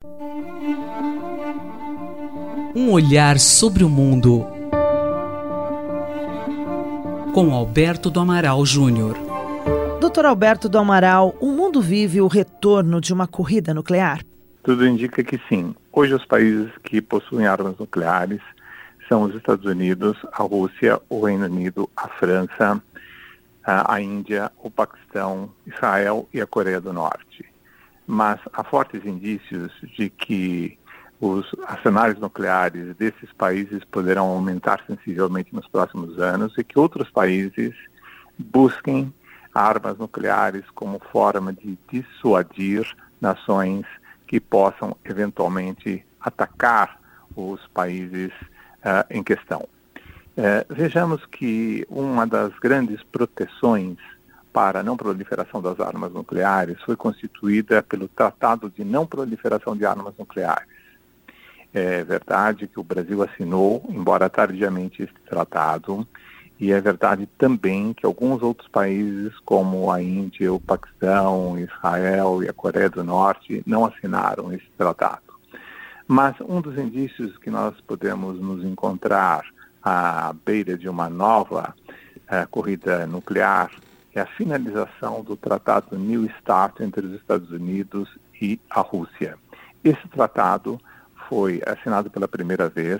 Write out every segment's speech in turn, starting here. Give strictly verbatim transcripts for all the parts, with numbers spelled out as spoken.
Um olhar sobre o mundo, com Alberto do Amaral Júnior. doutor Alberto do Amaral, o mundo vive o retorno de uma corrida nuclear? Tudo indica que sim. Hoje os países que possuem armas nucleares são os Estados Unidos, a Rússia, o Reino Unido, a França, a Índia, o Paquistão, Israel e a Coreia do Norte. Mas há fortes indícios de que os arsenais nucleares desses países poderão aumentar sensivelmente nos próximos anos e que outros países busquem armas nucleares como forma de dissuadir nações que possam eventualmente atacar os países uh, em questão. Uh, vejamos que uma das grandes proteções para a não proliferação das armas nucleares foi constituída pelo Tratado de Não Proliferação de Armas Nucleares. É verdade que o Brasil assinou, embora tardiamente, este tratado, e é verdade também que alguns outros países, como a Índia, o Paquistão, Israel e a Coreia do Norte, não assinaram esse tratado. Mas um dos indícios que nós podemos nos encontrar à beira de uma nova uh, corrida nuclear é a finalização do Tratado New START entre os Estados Unidos e a Rússia. Esse tratado foi assinado pela primeira vez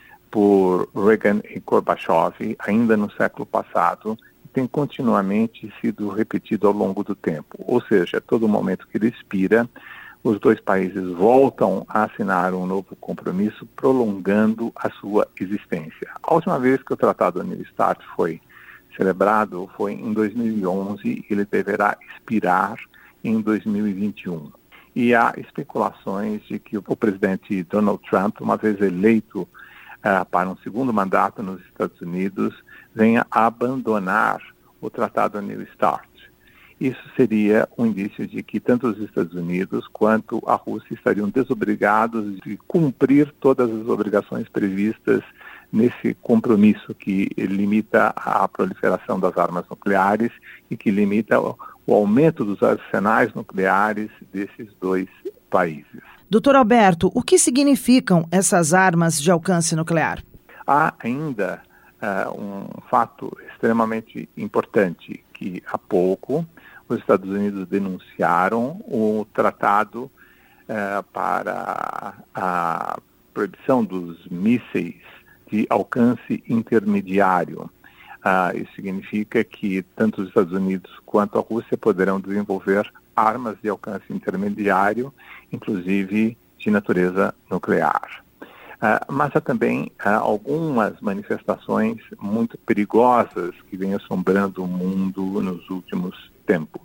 por Reagan e Gorbachev ainda no século passado e tem continuamente sido repetido ao longo do tempo. Ou seja, a todo momento que ele expira, os dois países voltam a assinar um novo compromisso, prolongando a sua existência. A última vez que o Tratado New START foi celebrado foi em dois mil e onze e ele deverá expirar em dois mil e vinte e um. E há especulações de que o presidente Donald Trump, uma vez eleito uh, para um segundo mandato nos Estados Unidos, venha a abandonar o Tratado New START. Isso seria um indício de que tanto os Estados Unidos quanto a Rússia estariam desobrigados de cumprir todas as obrigações previstas nesse compromisso que limita a proliferação das armas nucleares e que limita o, o aumento dos arsenais nucleares desses dois países. doutor Alberto, o que significam essas armas de alcance nuclear? Há ainda uh, um fato extremamente importante, que há pouco os Estados Unidos denunciaram o tratado uh, para a proibição dos mísseis de alcance intermediário. Uh, isso significa que tanto os Estados Unidos quanto a Rússia poderão desenvolver armas de alcance intermediário, inclusive de natureza nuclear. Uh, mas há também uh, algumas manifestações muito perigosas que vêm assombrando o mundo nos últimos tempos.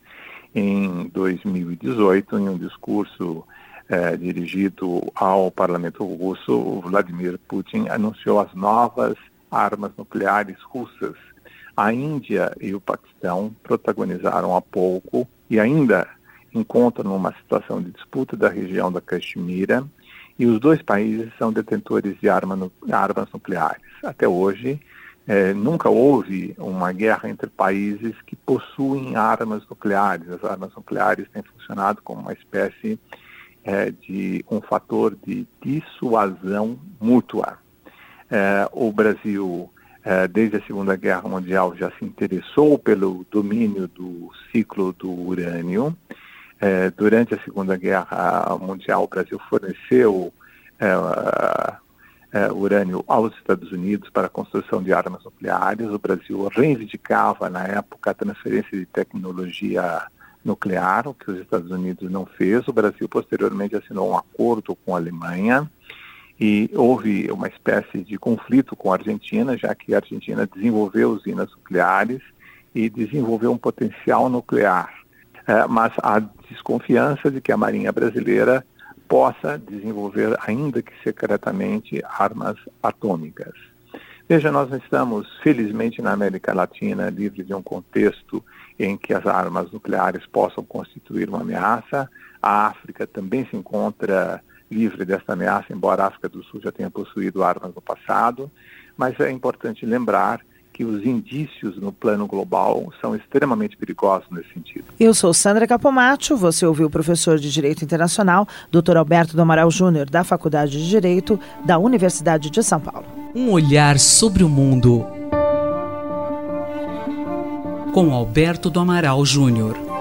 Em dois mil e dezoito, em um discurso eh, dirigido ao parlamento russo, o Vladimir Putin anunciou as novas armas nucleares russas. A Índia e o Paquistão protagonizaram há pouco e ainda encontram numa situação de disputa da região da Caxemira, e os dois países são detentores de arma nu- armas nucleares. Até hoje, eh, nunca houve uma guerra entre países que possuem armas nucleares. As armas nucleares têm funcionado como uma espécie eh, de um fator de dissuasão mútua. Eh, o Brasil, eh, desde a Segunda Guerra Mundial, já se interessou pelo domínio do ciclo do urânio. Eh, durante a Segunda Guerra Mundial, o Brasil forneceu eh, eh, urânio aos Estados Unidos para a construção de armas nucleares. O Brasil reivindicava, na época, a transferência de tecnologia nuclear, o que os Estados Unidos não fez. O Brasil, posteriormente, assinou um acordo com a Alemanha e houve uma espécie de conflito com a Argentina, já que a Argentina desenvolveu usinas nucleares e desenvolveu um potencial nuclear. É, mas há desconfiança de que a Marinha Brasileira possa desenvolver, ainda que secretamente, armas atômicas. Veja, nós estamos, felizmente, na América Latina, livre de um contexto em que as armas nucleares possam constituir uma ameaça. A África também se encontra livre dessa ameaça, embora a África do Sul já tenha possuído armas no passado. Mas é importante lembrar que os indícios no plano global são extremamente perigosos nesse sentido. Eu sou Sandra Capomatto, você ouviu o professor de Direito Internacional, doutor Alberto do Amaral Júnior, da Faculdade de Direito da Universidade de São Paulo. Um olhar sobre o mundo com Alberto do Amaral Júnior.